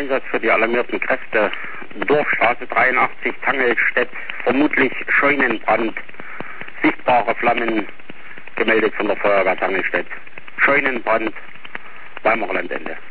Einsatz für die alarmierten Kräfte. Dorfstraße 83, Tangelstedt, vermutlich Scheunenbrand. Sichtbare Flammen gemeldet von der Feuerwehr Tangelstedt. Scheunenbrand, Weimarer Landende.